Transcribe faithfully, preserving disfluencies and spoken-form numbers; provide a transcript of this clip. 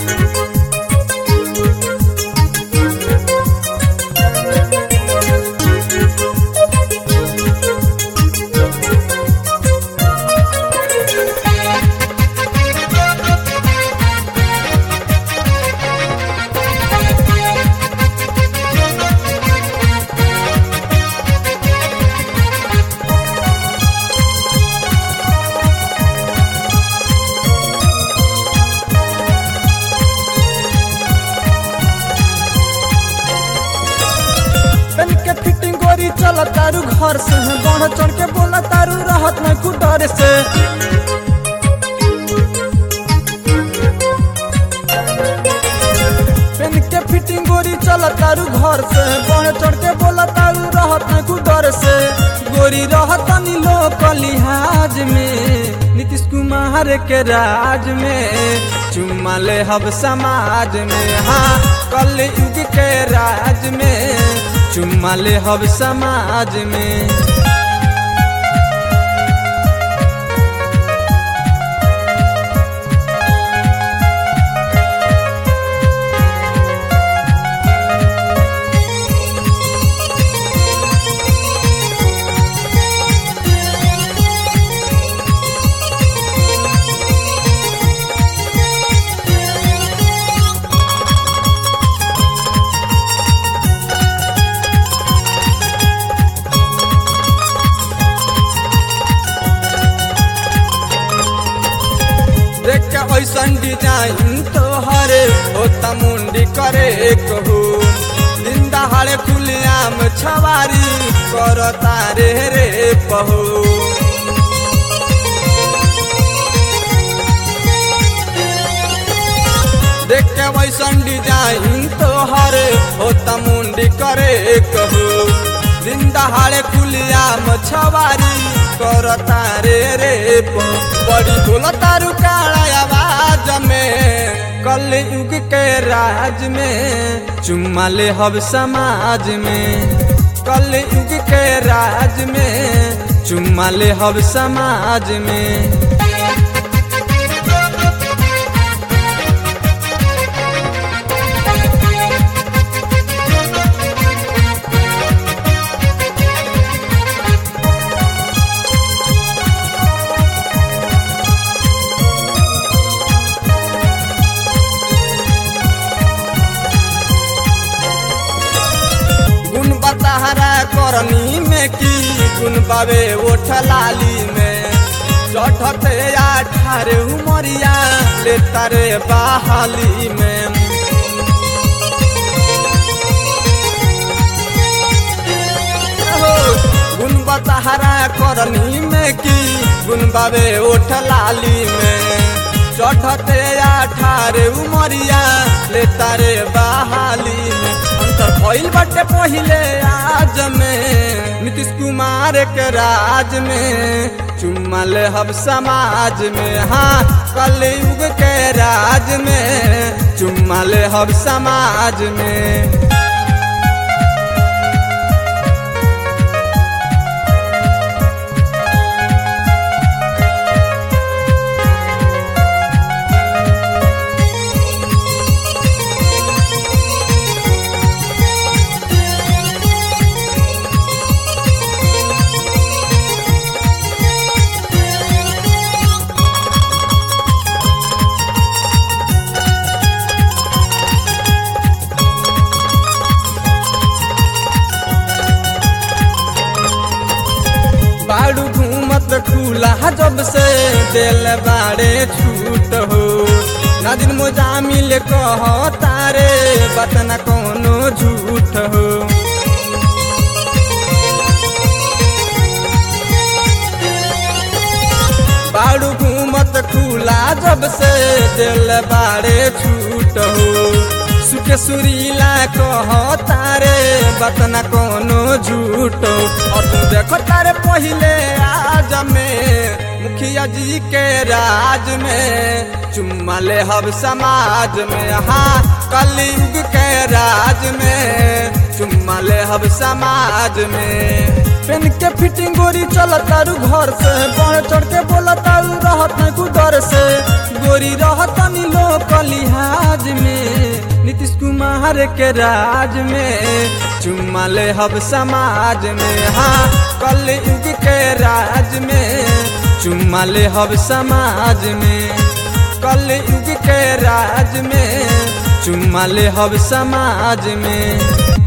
चल तारू घर से बढ़ चढ़ के बोला तारू रहत न कु डर से पेन के फिटिंग गोरी चल तारू घर से बढ़ चढ़ के बोला तारू रहत न कु डर से गोरी रहत नी लोक लिहाज में नीतीश कुमार के राज में चुम्मा ले हब समाज में हाँ कल युग के राज में चुम्मा ले हब समाज में देख के ऐसन डिजाइन तोहरे होता मुंडी करे कहू दिन दहाड़े खुलियाम छवारी कर तारे रे पहू देख के वैसन डिजाइन तोहरे होता मुंडी करे कहू दिन दहाड़े खुलियाम छवारी कर तारे रे बड़ी बोला तारू काला आवाज में कल युग के राज में चुम्मा ले हब समाज में कल युग के राज में चुम्मा ले हब समाज में तहरा करनी में की गुन बाबे ओठ लाली में चढ़ते अठारे उमरिया ले तारे बहाली में गुन तहरा करनी में की गुन बाबे ओठ लाली में चढ़ते अठारे उमरिया ले तारे बहाली में अंतर भइल बाटे पहिले आज में नीतीश कुमार के राज में चुम्मा ले हब समाज में हाँ कल युग के राज में चुम्मा ले हब समाज में बाड़ू घूमत खुला जब से दिल बाड़े छूट हो ना दिन मोजा मिल कह तारे बात न कोनो झूठ हो बाड़ू घूमत खुला जब से दिल बाड़े छूट हो सुखे सुरीला कह तारे बात न कोनो झूठो और तू देखो तारे पहिले आज में मुखिया जी के राज में चुम्मा ले हब समाज में हाँ कल युग के राज में चुम्मा ले हब समाज में पेन के फिटिंग गोरी चल तारू घर से बढ़ चढ़ के बोला तारू रहत न कु डर से गोरी रहत नी लोक लिहाज प्यार के राज में चुम्मा ले हब समाज में। हाँ कलयुग के राज में चुम्मा ले हब समाज में। कलयुग के राज में चुम्मा ले हब समाज में।